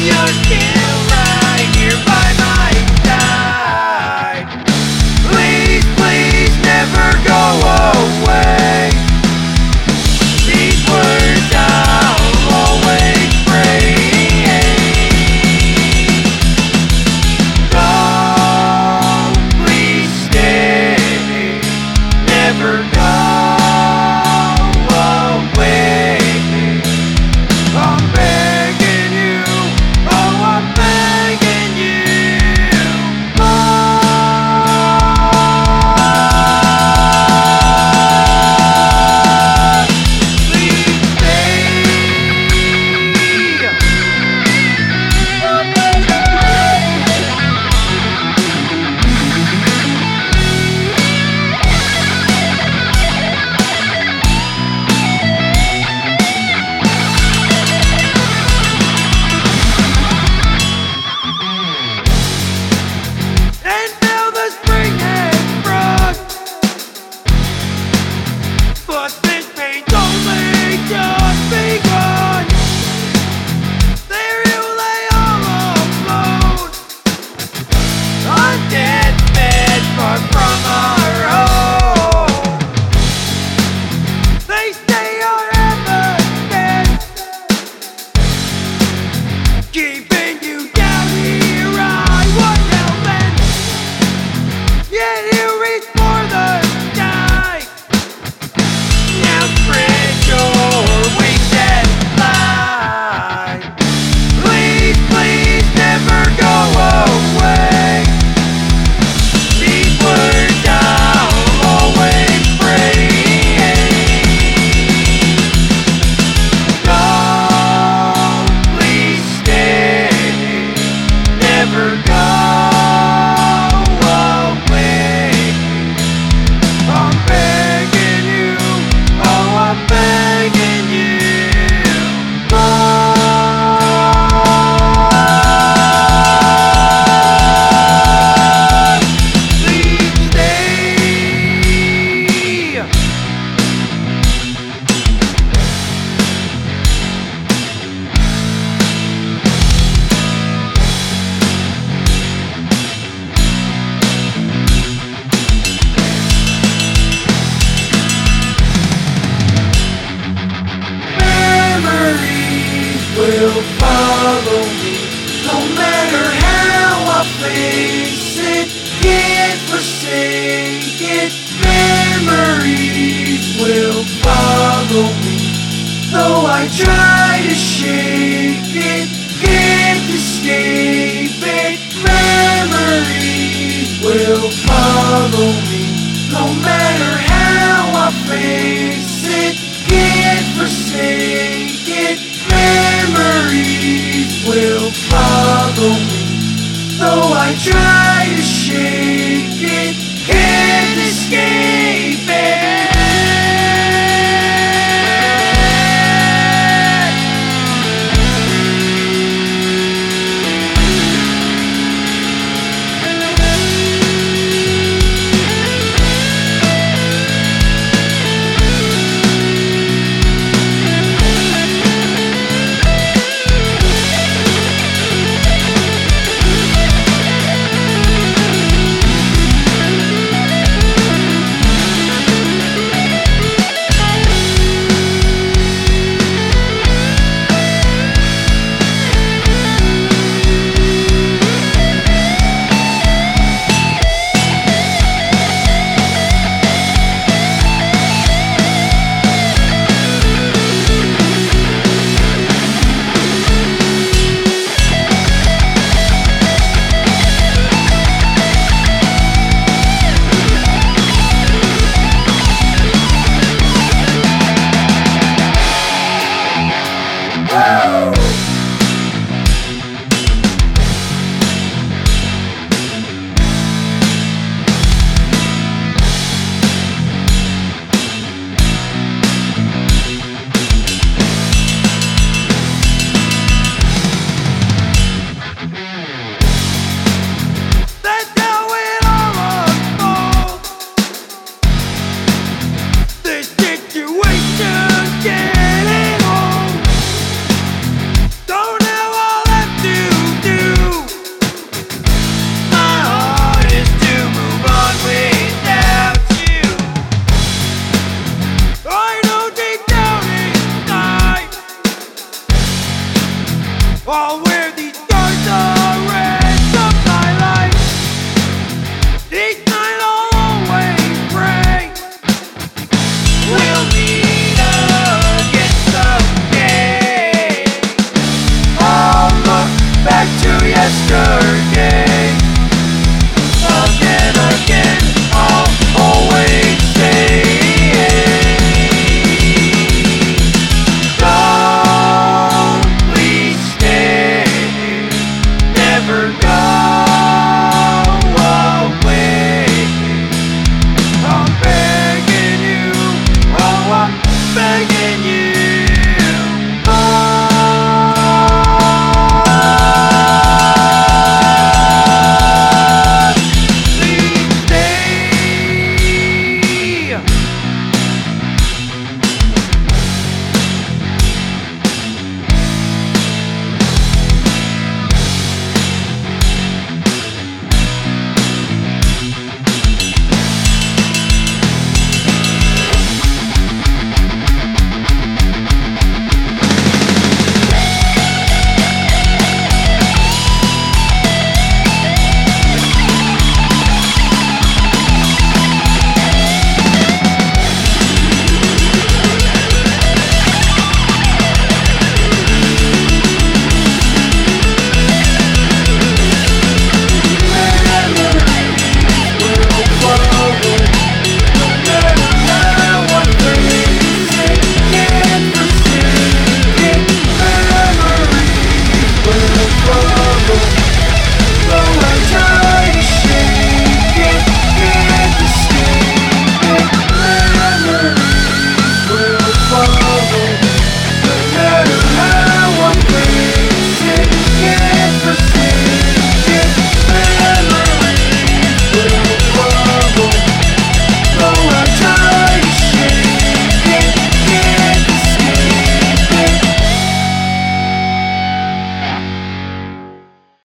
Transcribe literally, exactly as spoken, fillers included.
You're still right here by my side. Please, please never go away. These words I'll always pray. Go, please stay. Never go away. I'm begging you, oh I'm begging you, please stay. And now the spring has sprung, but this pain's only just begun. There you lay all alone, on deathbed far from our home. They say you're evidence, keeping you down here. I was hell-bent, yet you reach for the sky. Now spread your wings and fly. Please, please never go away. These words I'll always pray. Go, please stay. Never go away. I'm begging you, oh I'm begging you. Please stay. Memories will follow me, no matter how I face it. Can't forsake it. Memories will follow me, though I try to shake it. Can't escape it. Memories will follow me, no matter how I face it. Can't forsake it. Memories will follow me, though I try to shake it. Can't escape it. All where these stars are rest of my life. Each night I'll always pray we'll meet again someday. I'll look back to yesterday.